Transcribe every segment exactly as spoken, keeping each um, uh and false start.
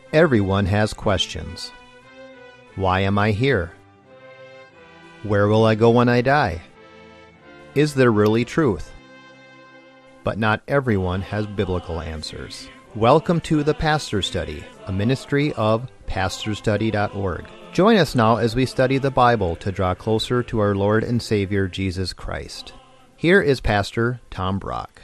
Everyone has questions. Why am I here? Where will I go when I die? Is there really truth? But not everyone has biblical answers. Welcome to The Pastor Study, a ministry of pastor study dot org. Join us now as we study the Bible to draw closer to our Lord and Savior Jesus Christ. Here is Pastor Tom Brock.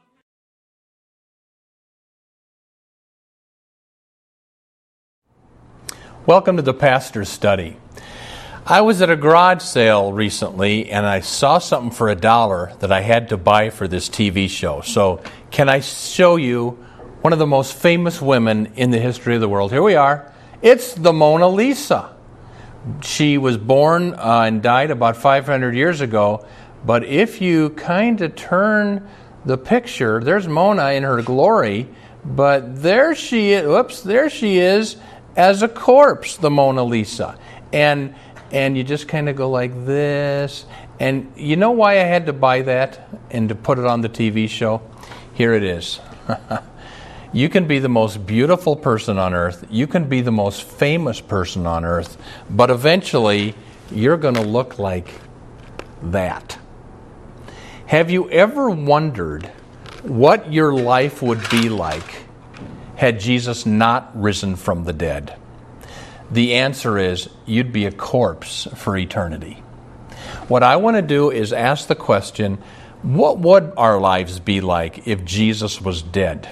Welcome to the Pastor's Study. I was at a garage sale recently and I saw something for a dollar that I had to buy for this T V show. So can I show you one of the most famous women in the history of the world? Here we are. It's the Mona Lisa. She was born uh, and died about five hundred years ago. But if you kind of turn the picture, there's Mona in her glory. But there she is. Whoops, there she is. As a corpse, the Mona Lisa. And and you just kind of go like this. And you know why I had to buy that and to put it on the T V show? Here it is. You can be the most beautiful person on earth. You can be the most famous person on earth. But eventually, you're going to look like that. Have you ever wondered what your life would be like had Jesus not risen from the dead? The answer is you'd be a corpse for eternity. What I want to do is ask the question, what would our lives be like if Jesus was dead?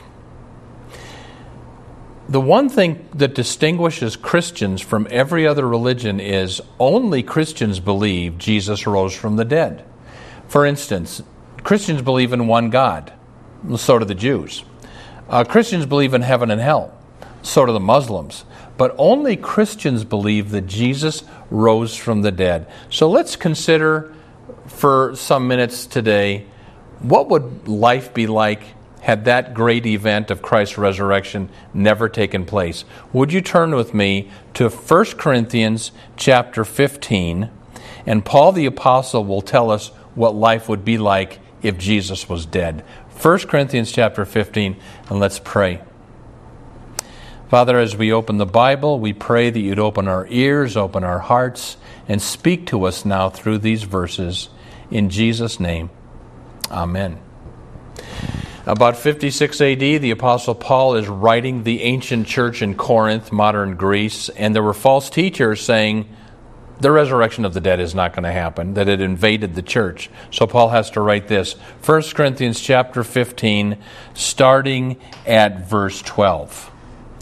The one thing that distinguishes Christians from every other religion is only Christians believe Jesus rose from the dead. For instance, Christians believe in one God. So do the Jews. Uh, Christians believe in heaven and hell. So do the Muslims. But only Christians believe that Jesus rose from the dead. So let's consider for some minutes today, what would life be like had that great event of Christ's resurrection never taken place? Would you turn with me to First Corinthians chapter fifteen, and Paul the Apostle will tell us what life would be like if Jesus was dead. First Corinthians chapter fifteen, and let's pray. Father, as we open the Bible, we pray that you'd open our ears, open our hearts, and speak to us now through these verses. In Jesus' name, amen. About fifty-six A D, the Apostle Paul is writing the ancient church in Corinth, modern Greece, and there were false teachers saying the resurrection of the dead is not going to happen, that it invaded the church. So Paul has to write this, First Corinthians chapter fifteen, starting at verse twelve.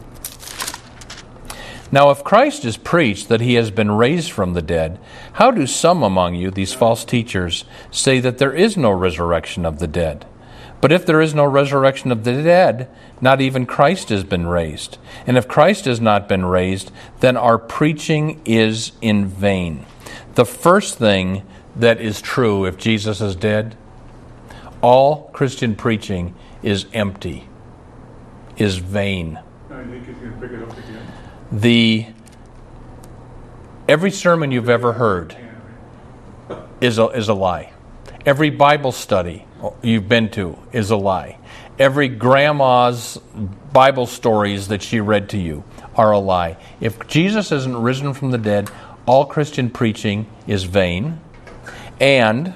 Now if Christ is preached that he has been raised from the dead, how do some among you, these false teachers, say that there is no resurrection of the dead? But if there is no resurrection of the dead, not even Christ has been raised. And if Christ has not been raised, then our preaching is in vain. The first thing that is true if Jesus is dead, all Christian preaching is empty, is vain. The every sermon you've ever heard is a, is a lie. Every Bible study you've been to is a lie. Every grandma's Bible stories that she read to you are a lie. If Jesus isn't risen from the dead, all Christian preaching is vain. And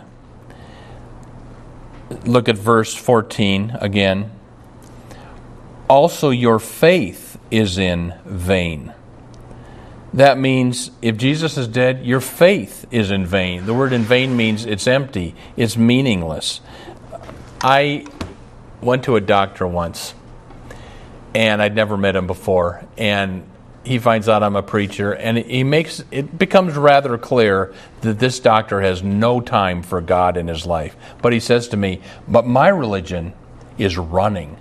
look at verse fourteen again. Also your faith is in vain. That means if Jesus is dead, your faith is in vain. The word in vain means it's empty, it's meaningless. I went to a doctor once, and I'd never met him before, and he finds out I'm a preacher, and he makes it becomes rather clear that this doctor has no time for God in his life. But he says to me, but my religion is running.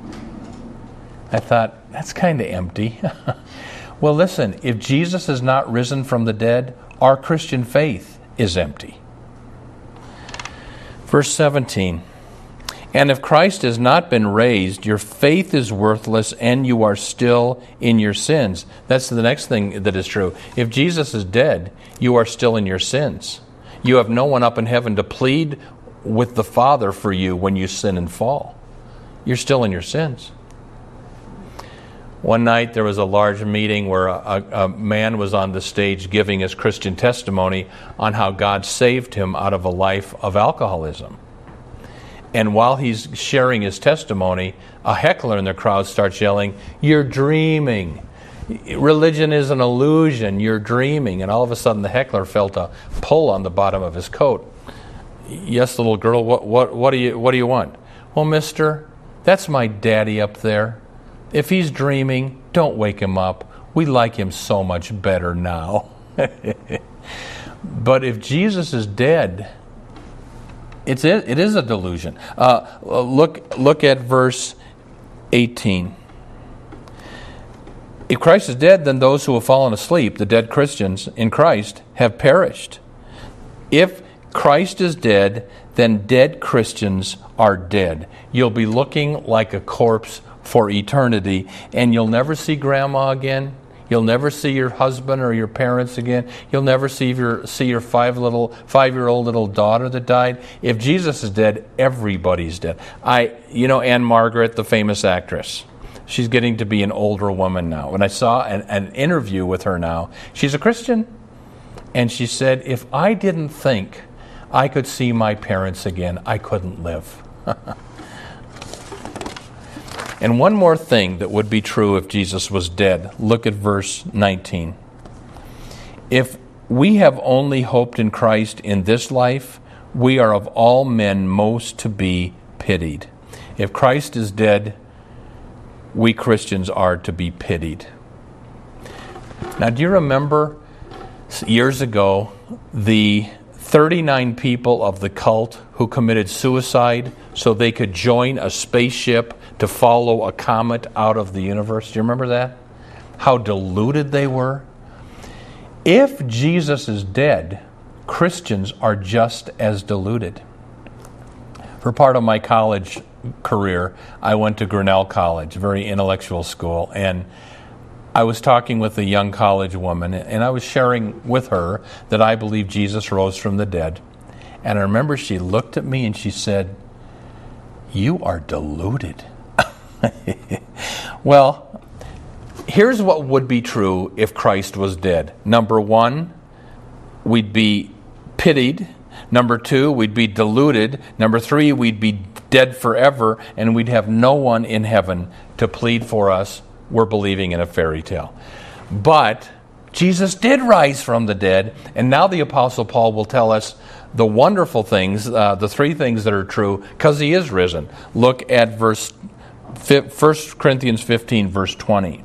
I thought, that's kind of empty. Well, listen, if Jesus is not risen from the dead, our Christian faith is empty. Verse seventeen, and if Christ has not been raised, your faith is worthless and you are still in your sins. That's the next thing that is true. If Jesus is dead, you are still in your sins. You have no one up in heaven to plead with the Father for you when you sin and fall. You're still in your sins. One night there was a large meeting where a, a man was on the stage giving his Christian testimony on how God saved him out of a life of alcoholism. And while he's sharing his testimony, a heckler in the crowd starts yelling, "You're dreaming. Religion is an illusion. You're dreaming." And all of a sudden the heckler felt a pull on the bottom of his coat. "Yes, little girl, what what what do you what do you want?" "Well, mister, that's my daddy up there. If he's dreaming, don't wake him up. We like him so much better now." But if Jesus is dead, it's it is a delusion. Uh, look look at verse eighteen. If Christ is dead, then those who have fallen asleep, the dead Christians in Christ, have perished. If Christ is dead, then dead Christians are dead. You'll be looking like a corpse for eternity, and you'll never see grandma again. You'll never see your husband or your parents again. You'll never see your see your five little five-year-old little daughter that died. If Jesus is dead, everybody's dead. I, you know, Anne Margaret, the famous actress. She's getting to be an older woman now. When I saw an, an interview with her now, she's a Christian, and she said, "If I didn't think I could see my parents again, I couldn't live." And one more thing that would be true if Jesus was dead. Look at verse nineteen. If we have only hoped in Christ in this life, we are of all men most to be pitied. If Christ is dead, we Christians are to be pitied. Now, do you remember years ago the thirty-nine people of the cult who committed suicide so they could join a spaceship to follow a comet out of the universe? Do you remember that? How deluded they were? If Jesus is dead, Christians are just as deluded. For part of my college career, I went to Grinnell College, a very intellectual school, and I was talking with a young college woman, and I was sharing with her that I believe Jesus rose from the dead. And I remember she looked at me and she said, "You are deluded." Well, here's what would be true if Christ was dead. Number one, we'd be pitied. Number two, we'd be deluded. Number three, we'd be dead forever, and we'd have no one in heaven to plead for us. We're believing in a fairy tale. But Jesus did rise from the dead, and now the Apostle Paul will tell us the wonderful things, uh, the three things that are true, because he is risen. Look at verse First Corinthians fifteen, verse twenty.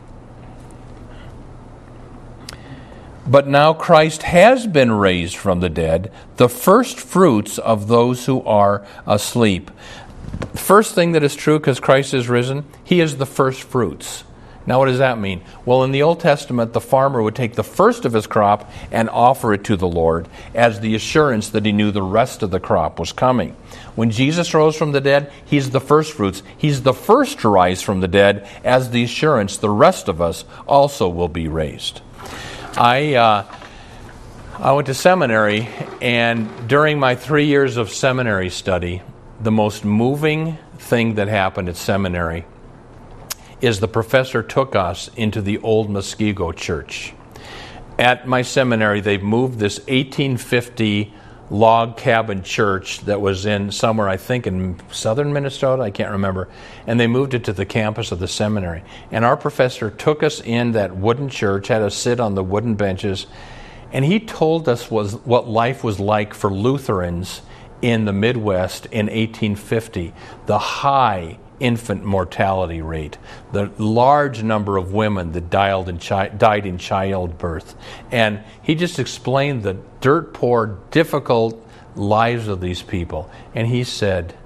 But now Christ has been raised from the dead, the first fruits of those who are asleep. First thing that is true, because Christ is risen, he is the first fruits. Now what does that mean? Well, in the Old Testament, the farmer would take the first of his crop and offer it to the Lord as the assurance that he knew the rest of the crop was coming. When Jesus rose from the dead, he's the first fruits. He's the first to rise from the dead as the assurance the rest of us also will be raised. I uh, I went to seminary, and during my three years of seminary study, the most moving thing that happened at seminary is the professor took us into the old Muskego Church. At my seminary, they've moved this eighteen fifty log cabin church that was in somewhere, I think, in southern Minnesota, I can't remember, and they moved it to the campus of the seminary. And our professor took us in that wooden church, had us sit on the wooden benches, and he told us was what life was like for Lutherans in the Midwest in eighteen fifty. The high infant mortality rate, the large number of women that died in, chi- died in childbirth. And he just explained the dirt poor, difficult lives of these people. And he said,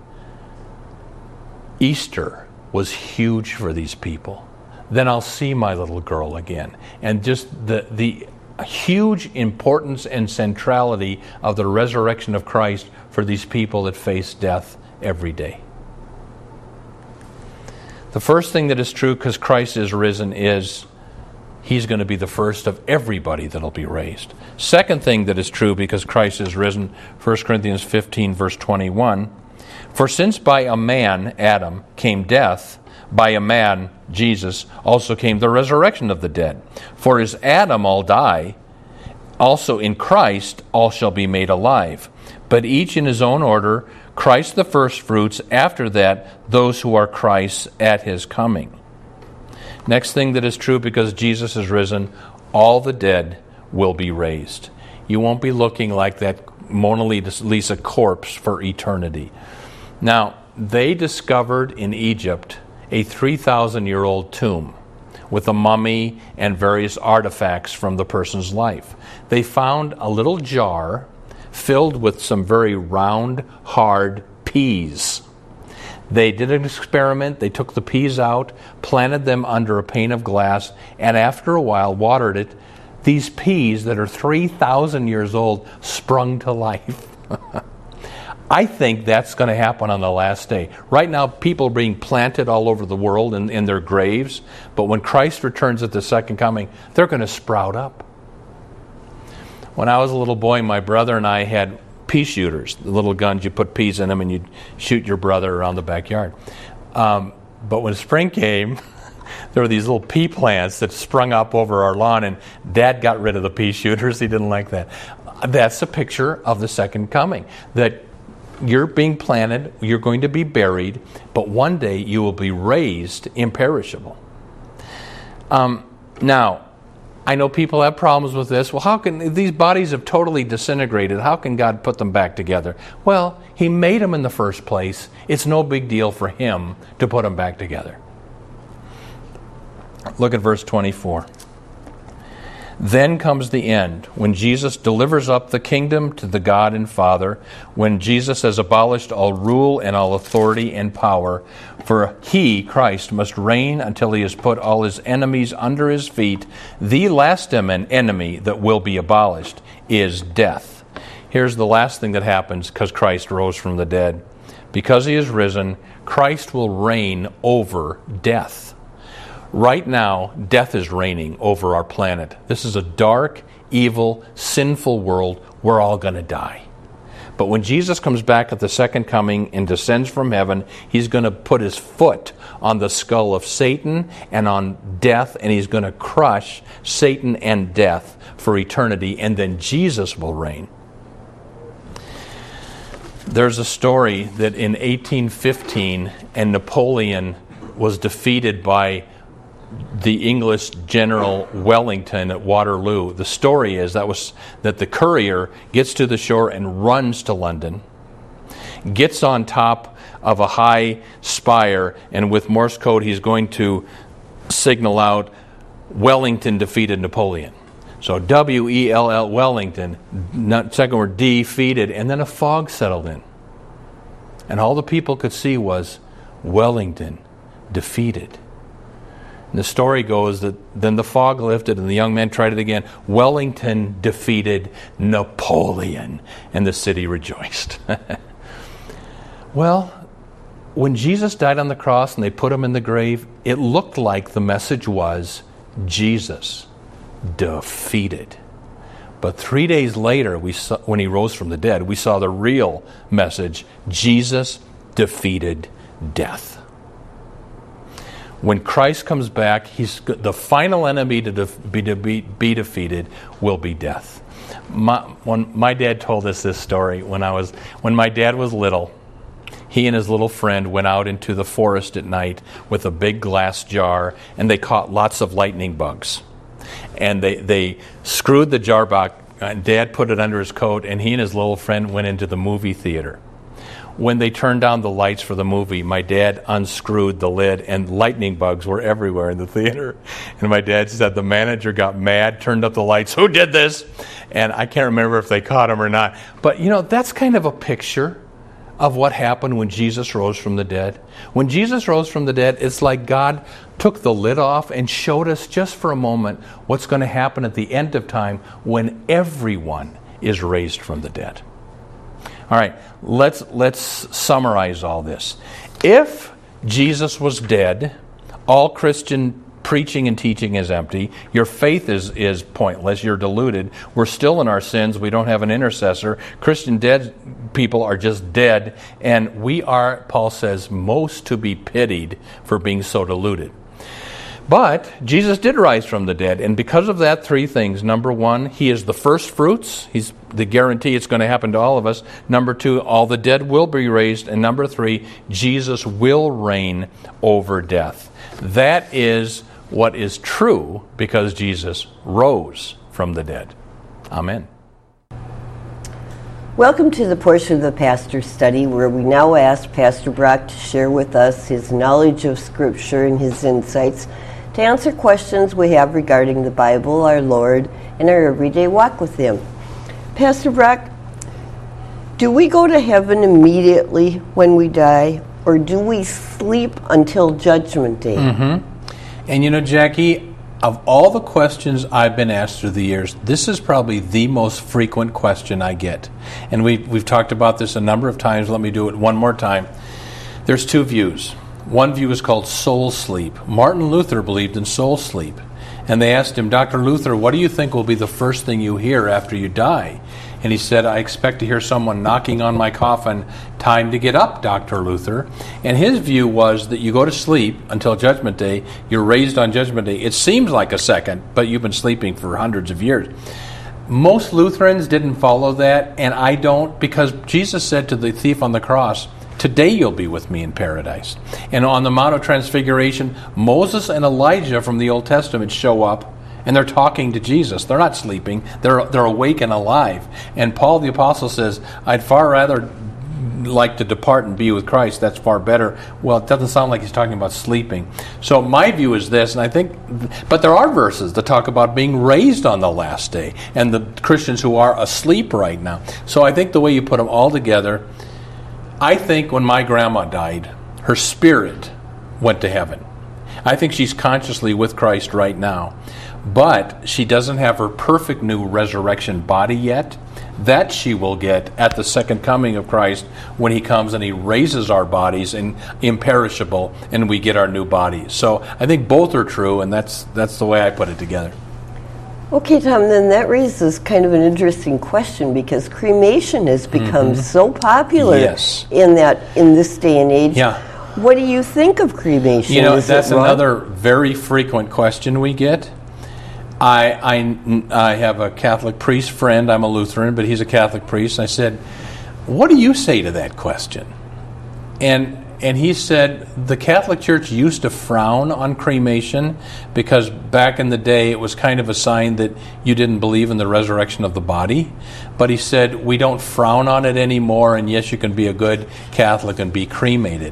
Easter was huge for these people. Then I'll see my little girl again. And just the the huge importance and centrality of the resurrection of Christ for these people that face death every day. The first thing that is true because Christ is risen is he's going to be the first of everybody that'll be raised. Second thing that is true because Christ is risen, First Corinthians fifteen, verse twenty-one, for since by a man, Adam, came death, by a man, Jesus, also came the resurrection of the dead. For as Adam all die, also in Christ all shall be made alive. But each in his own order, Christ the firstfruits, after that those who are Christ's at his coming. Next thing that is true, because Jesus is risen, all the dead will be raised. You won't be looking like that Mona Lisa corpse for eternity. Now, they discovered in Egypt a three thousand year old tomb with a mummy and various artifacts from the person's life. They found a little jar filled with some very round, hard peas. They did an experiment. They took the peas out, planted them under a pane of glass, and after a while watered it. These peas that are three thousand years old sprung to life. I think that's going to happen on the last day. Right now, people are being planted all over the world in, in their graves, but when Christ returns at the second coming, they're going to sprout up. When I was a little boy, my brother and I had pea shooters, the little guns, you put peas in them and you'd shoot your brother around the backyard. Um, but when spring came, there were these little pea plants that sprung up over our lawn, and Dad got rid of the pea shooters. He didn't like that. That's a picture of the second coming, that you're being planted, you're going to be buried, but one day you will be raised imperishable. Um, now, I know people have problems with this. Well, how can these bodies have totally disintegrated? How can God put them back together? Well, He made them in the first place. It's no big deal for Him to put them back together. Look at verse twenty-four. Then comes the end, when Jesus delivers up the kingdom to the God and Father, when Jesus has abolished all rule and all authority and power, for He, Christ, must reign until He has put all His enemies under His feet. The last enemy that will be abolished is death. Here's the last thing that happens because Christ rose from the dead. Because He is risen, Christ will reign over death. Right now, death is reigning over our planet. This is a dark, evil, sinful world. We're all going to die. But when Jesus comes back at the second coming and descends from heaven, He's going to put His foot on the skull of Satan and on death, and He's going to crush Satan and death for eternity, and then Jesus will reign. There's a story that in eighteen fifteen, and Napoleon was defeated by the English General Wellington at Waterloo. The story is that was that the courier gets to the shore and runs to London, gets on top of a high spire, and with Morse code he's going to signal out, Wellington defeated Napoleon. So W E L L, Wellington, second word defeated, and then a fog settled in. And all the people could see was Wellington defeated. And the story goes that then the fog lifted and the young man tried it again. Wellington defeated Napoleon, and the city rejoiced. Well, when Jesus died on the cross and they put Him in the grave, it looked like the message was Jesus defeated. But three days later, we saw, when He rose from the dead, we saw the real message: Jesus defeated death. When Christ comes back, he's the final enemy to def, be, to be, be defeated will be death. My, when my dad told us this story when I was when my dad was little, he and his little friend went out into the forest at night with a big glass jar, and they caught lots of lightning bugs. And they they screwed the jar back. And Dad put it under his coat, and he and his little friend went into the movie theater. When they turned down the lights for the movie, my dad unscrewed the lid, and lightning bugs were everywhere in the theater. And my dad said the manager got mad, turned up the lights. Who did this? And I can't remember if they caught him or not. But, you know, that's kind of a picture of what happened when Jesus rose from the dead. When Jesus rose from the dead, it's like God took the lid off and showed us just for a moment what's going to happen at the end of time when everyone is raised from the dead. All right, let's let's summarize all this. If Jesus was dead, all Christian preaching and teaching is empty. Your faith is, is pointless. You're deluded. We're still in our sins. We don't have an intercessor. Christian dead people are just dead. And we are, Paul says, most to be pitied for being so deluded. But Jesus did rise from the dead, and because of that, three things. Number one, he is the first fruits. He's the guarantee it's going to happen to all of us. Number two, all the dead will be raised. And number three, Jesus will reign over death. That is what is true because Jesus rose from the dead. Amen. Welcome to the portion of the Pastor Study where we now ask Pastor Brock to share with us his knowledge of Scripture and his insights to answer questions we have regarding the Bible, our Lord, and our everyday walk with Him. Pastor Brock, do we go to heaven immediately when we die, or do we sleep until Judgment Day? Mm-hmm. And you know, Jackie, of all the questions I've been asked through the years, this is probably the most frequent question I get. And we, we've talked about this a number of times. Let me do it one more time. There's two views. One view is called soul sleep. Martin Luther believed in soul sleep. And they asked him, Doctor Luther, what do you think will be the first thing you hear after you die? And he said, I expect to hear someone knocking on my coffin, time to get up, Doctor Luther. And his view was that you go to sleep until Judgment Day, you're raised on Judgment Day. It seems like a second, but you've been sleeping for hundreds of years. Most Lutherans didn't follow that, and I don't, because Jesus said to the thief on the cross, today you'll be with me in paradise. And on the Mount of Transfiguration, Moses and Elijah from the Old Testament show up, and they're talking to Jesus. They're not sleeping. They're they're awake and alive. And Paul the Apostle says, I'd far rather like to depart and be with Christ. That's far better. Well, it doesn't sound like he's talking about sleeping. So my view is this, and I think, but there are verses that talk about being raised on the last day, and the Christians who are asleep right now. So I think the way you put them all together, I think when my grandma died, her spirit went to heaven. I think she's consciously with Christ right now. But she doesn't have her perfect new resurrection body yet. That she will get at the second coming of Christ when He comes and He raises our bodies in imperishable and we get our new bodies. So I think both are true, and that's that's the way I put it together. Okay, Tom, then that raises kind of an interesting question because cremation has become mm-hmm. so popular yes. in that in this day and age. Yeah. What do you think of cremation? You know, Is that's it wrong? another very frequent question we get. I, I, I have a Catholic priest friend. I'm a Lutheran, but he's a Catholic priest. I said, what do you say to that question? And and he said, the Catholic Church used to frown on cremation because back in the day it was kind of a sign that you didn't believe in the resurrection of the body. But he said, we don't frown on it anymore, and yes, you can be a good Catholic and be cremated.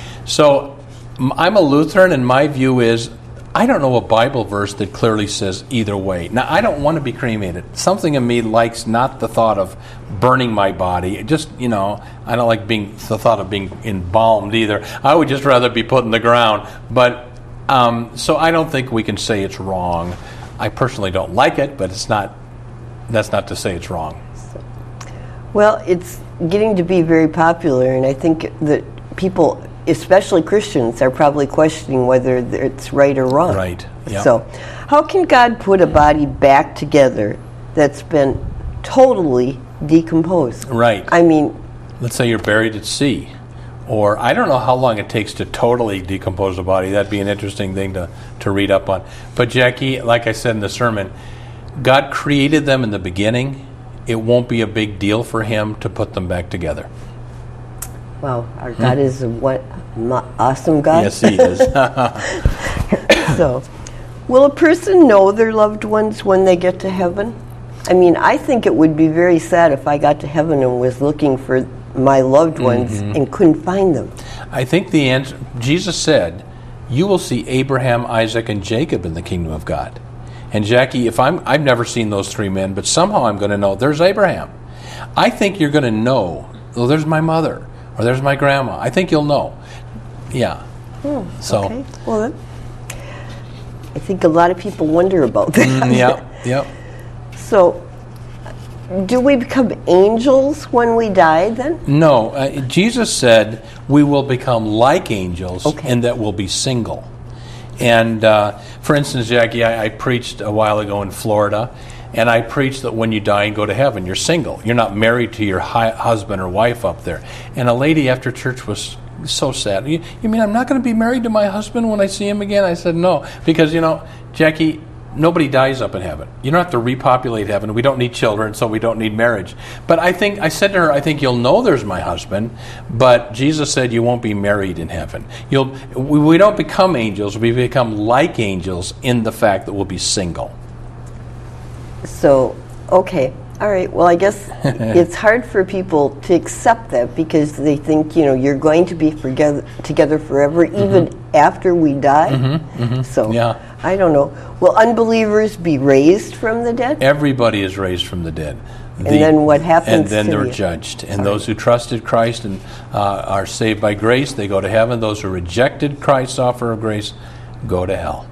So I'm a Lutheran, and my view is, I don't know a Bible verse that clearly says either way. Now, I don't want to be cremated. Something in me likes not the thought of burning my body. It just, you know, I don't like being the thought of being embalmed either. I would just rather be put in the ground. But um, so I don't think we can say it's wrong. I personally don't like it, but it's not. That's not to say it's wrong. Well, it's getting to be very popular, and I think that people, especially Christians, are probably questioning whether it's right or wrong. Right. Yep. So, how can God put a body back together that's been totally decomposed? Right. I mean, let's say you're buried at sea, or I don't know how long it takes to totally decompose a body. That'd be an interesting thing to, to read up on. But Jackie, like I said in the sermon, God created them in the beginning. It won't be a big deal for Him to put them back together. Wow, our God is a what awesome God. Yes, He is. So, will a person know their loved ones when they get to heaven? I mean, I think it would be very sad if I got to heaven and was looking for my loved ones mm-hmm. and couldn't find them. I think the answer, Jesus said, you will see Abraham, Isaac, and Jacob in the kingdom of God. And Jackie, if I'm, I've never seen those three men, but somehow I'm going to know, there's Abraham. I think you're going to know, well, there's my mother. Or there's my grandma. I think you'll know. Yeah. Hmm, so. Okay. Well, then, I think a lot of people wonder about that. Mm, yeah. Yep. So, do we become angels when we die then? No. Uh, Jesus said we will become like angels okay. and that we'll be single. And uh, for instance, Jackie, I, I preached a while ago in Florida, and I preached that when you die and go to heaven, you're single. You're not married to your hi- husband or wife up there. And a lady after church was so sad. You, you mean I'm not going to be married to my husband when I see him again? I said, no. Because, you know, Jackie, nobody dies up in heaven. You don't have to repopulate heaven. We don't need children, so we don't need marriage. But I think I said to her, I think you'll know there's my husband, but Jesus said you won't be married in heaven. You'll we, we don't become angels. We become like angels in the fact that we'll be single. So, okay. All right. Well, I guess it's hard for people to accept that because they think, you know, you're going to be together, together forever, mm-hmm. even after we die. Mm-hmm, mm-hmm. So, yeah. I don't know. Will unbelievers be raised from the dead? Everybody is raised from the dead. And the, then what happens And then to they're you? judged. And Sorry. those who trusted Christ and uh, are saved by grace, they go to heaven. Those who rejected Christ's offer of grace go to hell.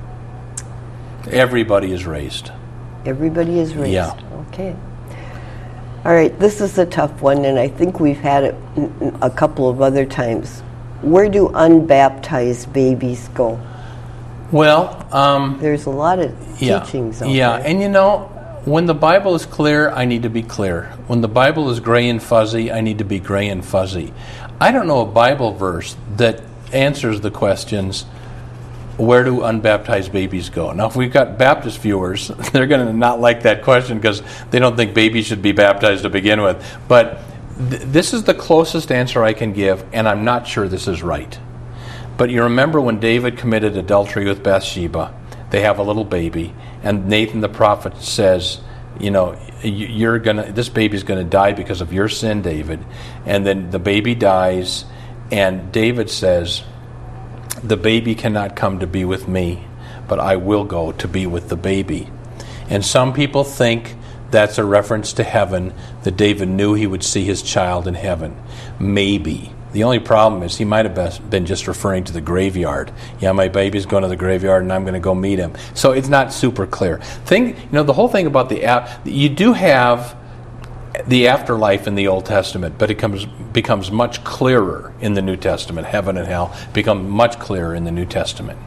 Everybody is raised. Everybody is raised. Yeah. Okay. All right. This is a tough one, and I think we've had it a couple of other times. Where do unbaptized babies go? Well, um, there's a lot of yeah, teachings out yeah, there. and you know, when the Bible is clear, I need to be clear. When the Bible is gray and fuzzy, I need to be gray and fuzzy. I don't know a Bible verse that answers the questions, where do unbaptized babies go? Now, if we've got Baptist viewers, they're going to not like that question because they don't think babies should be baptized to begin with. But th- this is the closest answer I can give, and I'm not sure this is right. But you remember when David committed adultery with Bathsheba, they have a little baby, and Nathan the prophet says, you know, you're gonna, this baby's going to die because of your sin, David. And then the baby dies, and David says, the baby cannot come to be with me, but I will go to be with the baby. And some people think that's a reference to heaven, that David knew he would see his child in heaven. Maybe. The only problem is he might have been just referring to the graveyard. Yeah, my baby's going to the graveyard and I'm going to go meet him. So it's not super clear. Thing, you know, the whole thing about the app, you do have the afterlife in the Old Testament, but it comes, becomes much clearer in the New Testament. Heaven and hell become much clearer in the New Testament.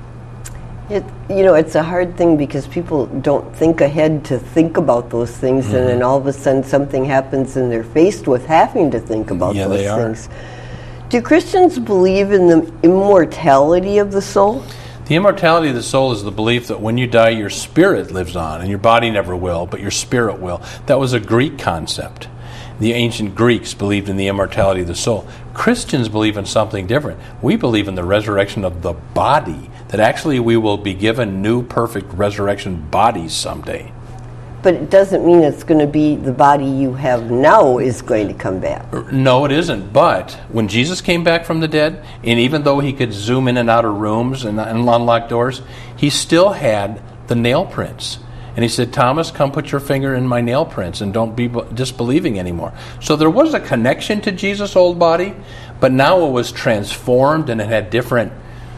It, you know, it's a hard thing because people don't think ahead to think about those things, mm-hmm. and then all of a sudden something happens and they're faced with having to think about yeah, those they are. things. Do Christians believe in the immortality of the soul? The immortality of the soul is the belief that when you die, your spirit lives on, and your body never will, but your spirit will. That was a Greek concept. The ancient Greeks believed in the immortality of the soul. Christians believe in something different. We believe in the resurrection of the body, that actually we will be given new, perfect resurrection bodies someday. But it doesn't mean it's going to be the body you have now is going to come back. No, it isn't. But when Jesus came back from the dead, and even though he could zoom in and out of rooms and, and unlock doors, he still had the nail prints. And he said, Thomas, come put your finger in my nail prints and don't be disbelieving anymore. So there was a connection to Jesus' old body, but now it was transformed and it had different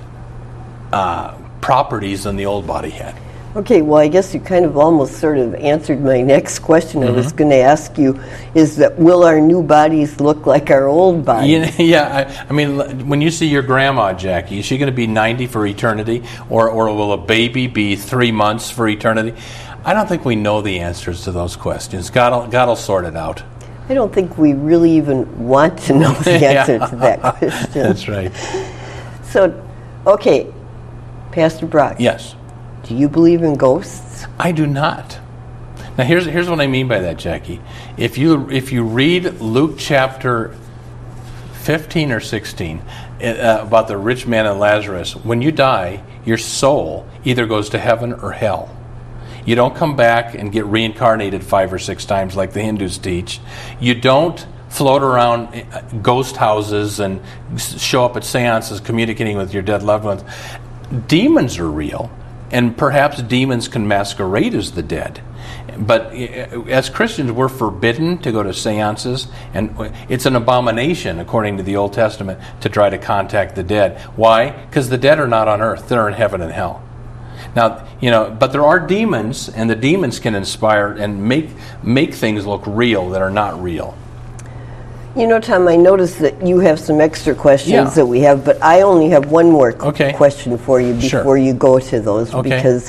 uh, properties than the old body had. Okay, well, I guess you kind of almost sort of answered my next question. Mm-hmm. I was going to ask you, is that will our new bodies look like our old bodies? Yeah, yeah I, I mean, when you see your grandma, Jackie, is she going to be ninety for eternity? Or, or will a baby be three months for eternity? I don't think we know the answers to those questions. God will, God will sort it out. I don't think we really even want to know the answer yeah. to that question. That's right. So, okay, Pastor Brock. Yes. Do you believe in ghosts? I do not. Now here's here's what I mean by that, Jackie. If you if you read Luke chapter fifteen or sixteen uh, about the rich man and Lazarus, when you die, your soul either goes to heaven or hell. You don't come back and get reincarnated five or six times like the Hindus teach. You don't float around ghost houses and show up at seances communicating with your dead loved ones. Demons are real. And perhaps demons can masquerade as the dead. But as Christians, we're forbidden to go to seances, and it's an abomination, according to the Old Testament, to try to contact the dead. Why? Because the dead are not on earth. They're in heaven and hell. Now, you know, but there are demons, and the demons can inspire and make make things look real that are not real. You know, Tom, I noticed that you have some extra questions Yeah. that we have, but I only have one more qu- Okay. question for you before Sure. you go to those. Okay. Because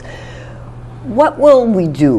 what will we do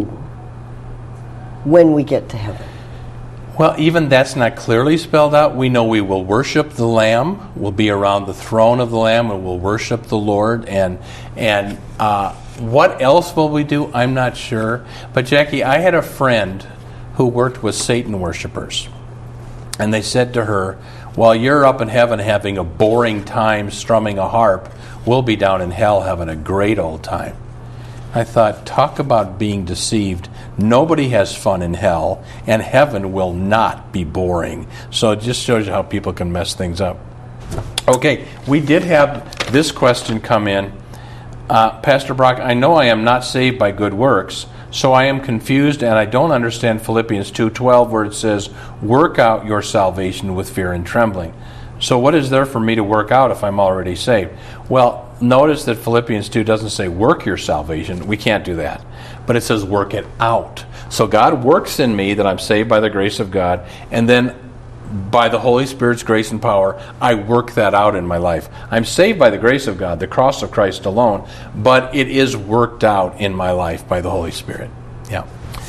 when we get to heaven? Well, even that's not clearly spelled out. We know we will worship the Lamb. We'll be around the throne of the Lamb, and we'll worship the Lord. And and uh, what else will we do? I'm not sure. But Jackie, I had a friend who worked with Satan worshipers, and they said to her, "While you're up in heaven having a boring time strumming a harp, we'll be down in hell having a great old time." I thought, talk about being deceived. Nobody has fun in hell, and heaven will not be boring. So it just shows you how people can mess things up. Okay, we did have this question come in. Uh, Pastor Brock, I know I am not saved by good works, so I am confused and I don't understand Philippians two twelve where it says, work out your salvation with fear and trembling. So what is there for me to work out if I'm already saved? Well, notice that Philippians two doesn't say work your salvation. We can't do that. But it says work it out. So God works in me that I'm saved by the grace of God, and then by the Holy Spirit's grace and power, I work that out in my life. I'm saved by the grace of God, the cross of Christ alone, but it is worked out in my life by the Holy Spirit. Yeah.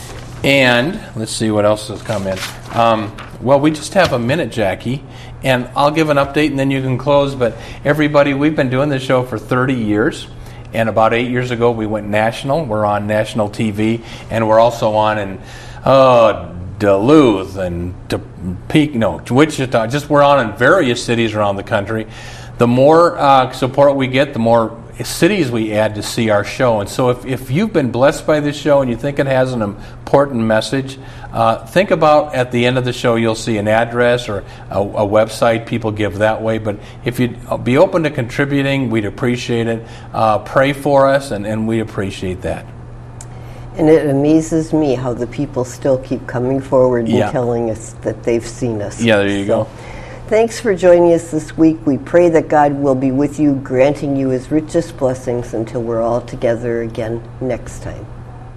And let's see what else has come in. Um, well, we just have a minute, Jackie, and I'll give an update and then you can close. But everybody, we've been doing this show for thirty years, and about eight years ago we went national. We're on national T V, and we're also on in uh, Duluth and Topeka, no, Wichita. Just we're on in various cities around the country. The more uh, support we get, the more cities we add to see our show. And so if, if you've been blessed by this show and you think it has an important message, uh, think about at the end of the show you'll see an address or a, a website people give that way. But if you'd be open to contributing, we'd appreciate it. Uh, pray for us, and, and we appreciate that. And it amazes me how the people still keep coming forward Yeah. and telling us that they've seen us. Yeah, there you So, go. thanks for joining us this week. We pray that God will be with you, granting you his richest blessings until we're all together again next time.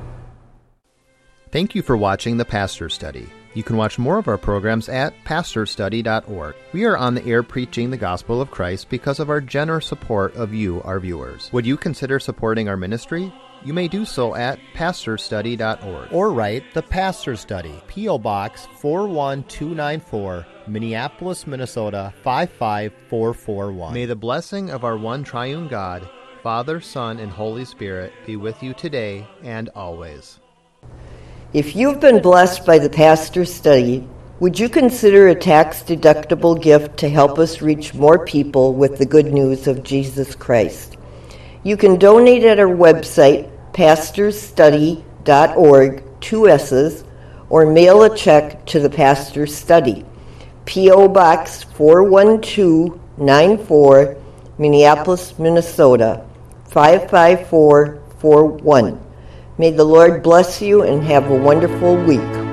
Thank you for watching The Pastor Study. You can watch more of our programs at pastor study dot org. We are on the air preaching the gospel of Christ because of our generous support of you, our viewers. Would you consider supporting our ministry? You may do so at pastor study dot org. Or write The Pastor Study, P O Box four one two nine four, Minneapolis, Minnesota five five four four one. May the blessing of our one triune God, Father, Son, and Holy Spirit be with you today and always. If you've been blessed by the Pastor's Study, would you consider a tax-deductible gift to help us reach more people with the good news of Jesus Christ? You can donate at our website, pastor study dot org, two S's, or mail a check to the Pastor's Study, P O Box four one two nine four, Minneapolis, Minnesota five five four four one. May the Lord bless you and have a wonderful week.